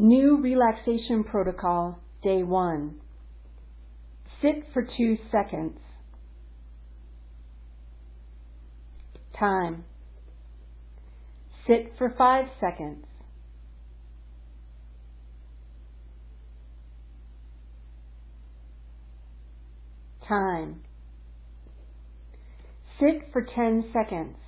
New relaxation protocol, day 1. Sit for 2 seconds. Time. Sit for 5 seconds. Time. Sit for 10 seconds.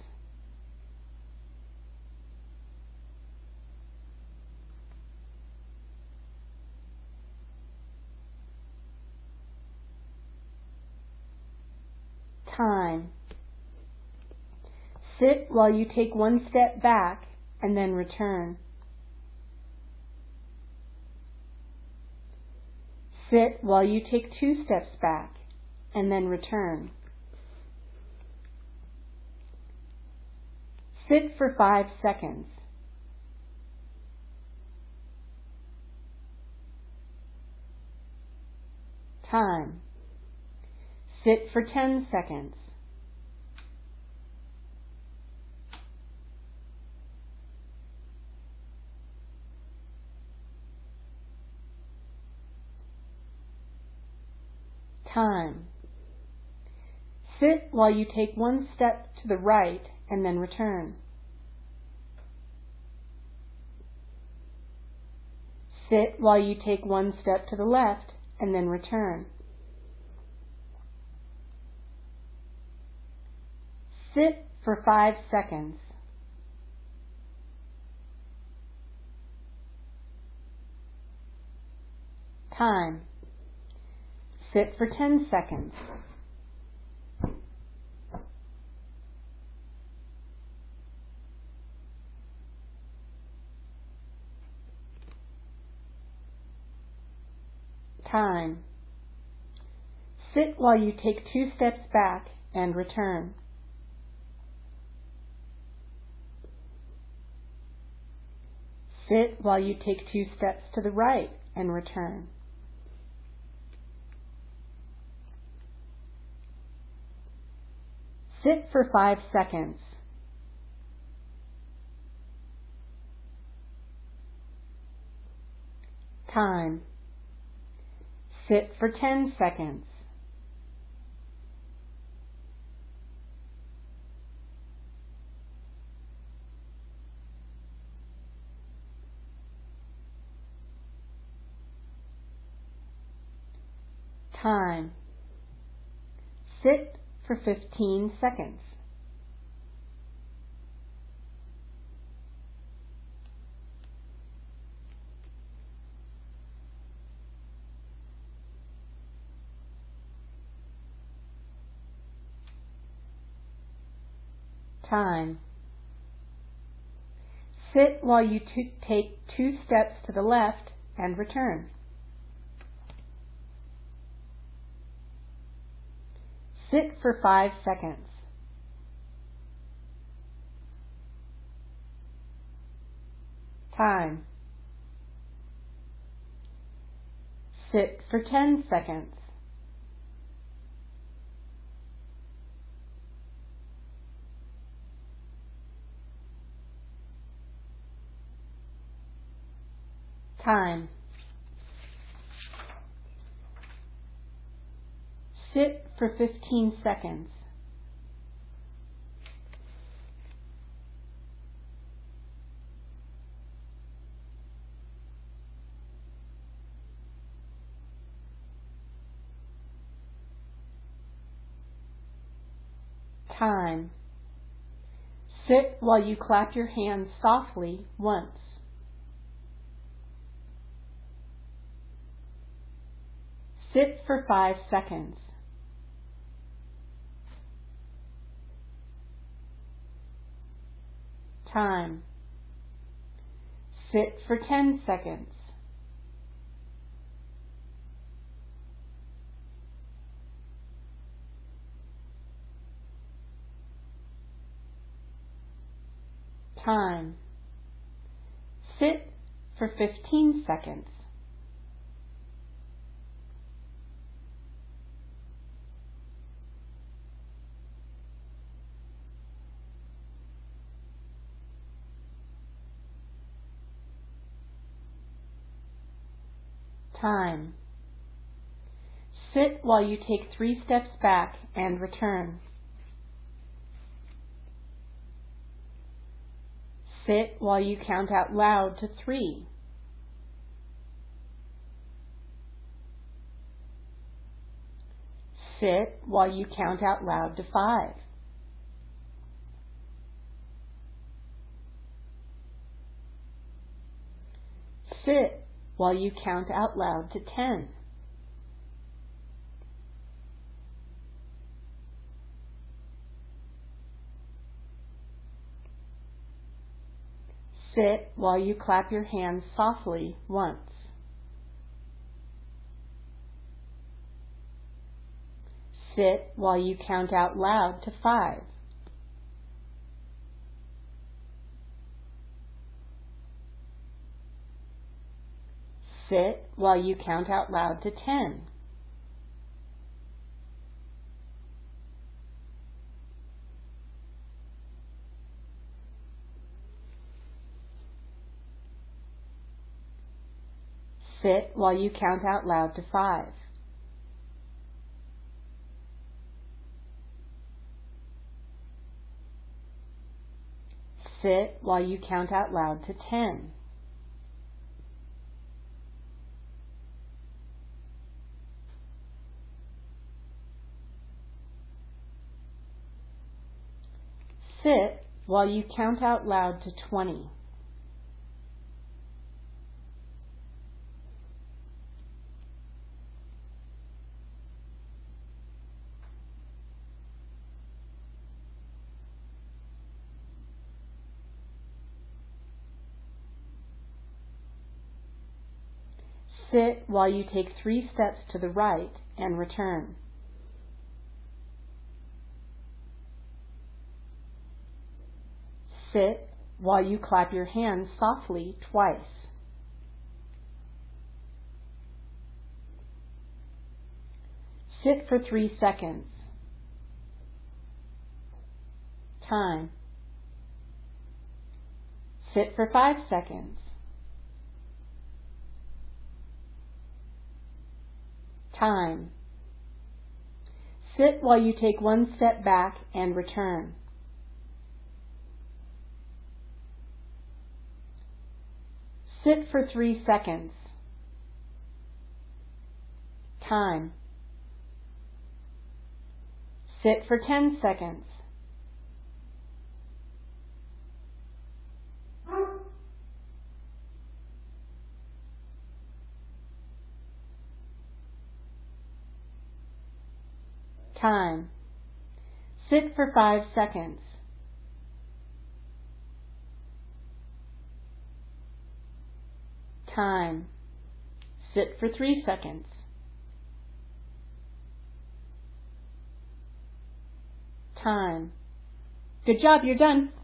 Time. Sit while you take 1 step back and then return. Sit while you take 2 steps back and then return. Sit for 5 seconds. Time. Sit for 10 seconds. Time. Sit while you take 1 step to the right and then return. Sit while you take 1 step to the left and then return. Sit for 5 seconds. Time. Sit for 10 seconds. Time. Sit while you take 2 steps back and return. Sit while you take 2 steps to the right and return. Sit for 5 seconds. Time. Sit for 10 seconds. Time. Sit for 15 seconds. Time. Sit while you take 2 steps to the left and return. Sit for 5 seconds. Time. Sit for 10 seconds. Time. Sit for 15 seconds. Time. Sit while you clap your hands softly once. Sit for 5 seconds. Time. Sit for 10 seconds. Time. Sit for 15 seconds. Time. Sit while you take 3 steps back and return. Sit while you count out loud to 3. Sit while you count out loud to 5. Sit while you count out loud to 10. Sit while you clap your hands softly once. Sit while you count out loud to 5. Sit while you count out loud to 10. Sit while you count out loud to 5. Sit while you count out loud to 10. Sit while you count out loud to 20. Sit while you take 3 steps to the right and return. Sit while you clap your hands softly twice. Sit for 3 seconds. Time. Sit for 5 seconds. Time. Sit while you take 1 step back and return. Sit for 3 seconds. Time. Sit for 10 seconds. Time. Sit for 5 seconds. Time. Sit for 3 seconds. Time. Good job, you're done.